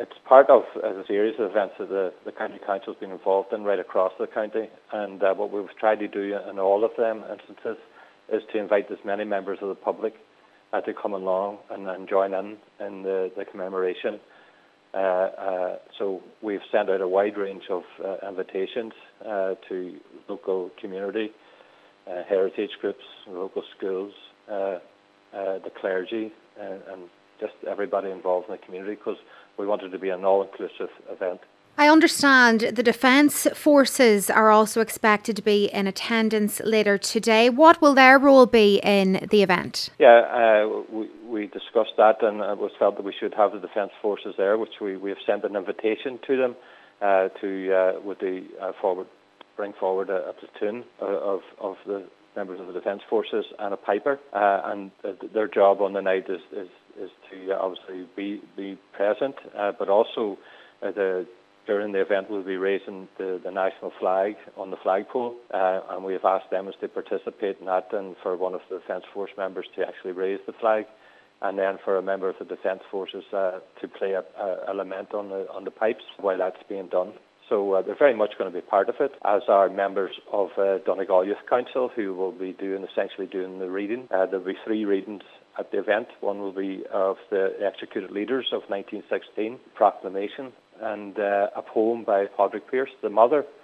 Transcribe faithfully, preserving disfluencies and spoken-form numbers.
it's part of a series of events that the, the County Council has been involved in right across the county, and uh, what we've tried to do in all of them instances is to invite as many members of the public uh, to come along and, and join in in the, the commemoration. Uh, uh, so we've sent out a wide range of uh, invitations uh, to local community, uh, heritage groups, local schools, uh, uh, the clergy, and, and just everybody involved in the community, because we wanted to be an all-inclusive event. I understand the Defence Forces are also expected to be in attendance later today. What will their role be in the event? Yeah, uh, we, we discussed that, and it was felt that we should have the Defence Forces there, which we, we have sent an invitation to them uh, to uh, with the uh, forward bring forward a, a platoon of, of the members of the Defence Forces and a piper, uh, and uh, their job on the night is is, is to uh, obviously be be present, uh, but also uh, the. During the event, we'll be raising the, the national flag on the flagpole, uh, and we have asked them as to participate in that, and for one of the Defence Force members to actually raise the flag, and then for a member of the Defence Forces uh, to play a, a lament on the on the pipes while that's being done. So uh, they're very much going to be part of it, as are members of uh, Donegal Youth Council, who will be doing essentially doing the reading. Uh, there'll be three readings at the event. One will be of the executed leaders of nineteen sixteen, proclamation, and uh, a poem by Padraig Pearse, the mother